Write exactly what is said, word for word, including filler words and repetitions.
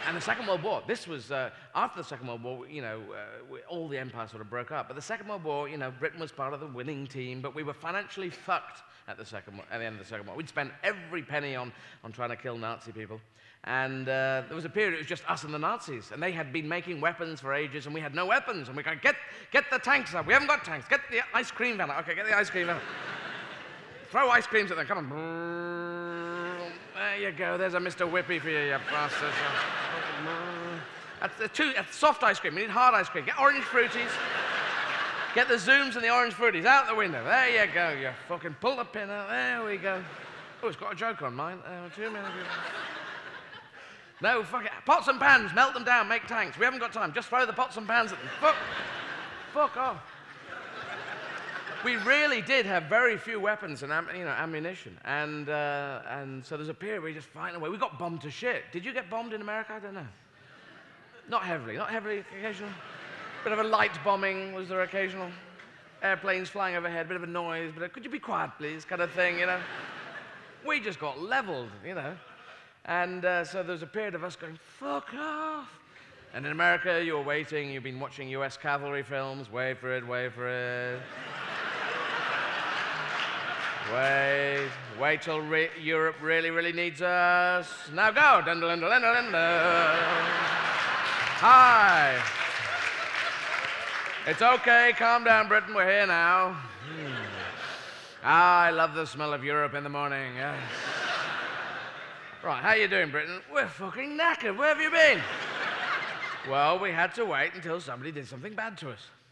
And the Second World War, this was, uh, after the Second World War, you know, uh, we, all the empires sort of broke up. But the Second World War, you know, Britain was part of the winning team, but we were financially fucked at the, second, at the end of the Second War. We'd spent every penny on, on trying to kill Nazi people. And uh, there was a period, it was just us and the Nazis, and they had been making weapons for ages, and we had no weapons. And we go, get, get the tanks up. We haven't got tanks. Get the ice cream van. Okay, get the ice cream van. Throw ice creams at them. Come on. There you go. There's a Mister Whippy for you, you bastards. That's, the two, that's soft ice cream. We need hard ice cream. Get orange fruities. Get the Zooms and the orange fruities out the window. There you go. You fucking pull the pin out. There we go. Oh, it's got a joke on mine. Uh, two minutes. No, fuck it. Pots and pans. Melt them down. Make tanks. We haven't got time. Just throw the pots and pans at them. Fuck. Fuck off. We really did have very few weapons and am, you know, ammunition. And, uh, and so there's a period where we just fighting away. We got bombed to shit. Did you get bombed in America? I don't know. Not heavily. Not heavily. Occasional. Bit of a light bombing. Was there occasional? Airplanes flying overhead. Bit of a noise. Bit of, could you be quiet, please? Kind of thing, you know. We just got leveled, you know. And uh, so there was a period of us going, fuck off. And in America, you were waiting. You've been watching U S cavalry films. Wait for it. Wait for it. Wait, wait till re Europe really, really needs us. Now go. Dun, dun, dun, dun, dun, dun. Hi. It's okay. Calm down, Britain. We're here now. Hmm. Ah, I love the smell of Europe in the morning. Yes. Right, how you doing, Britain? We're fucking knackered. Where have you been? Well, we had to wait until somebody did something bad to us.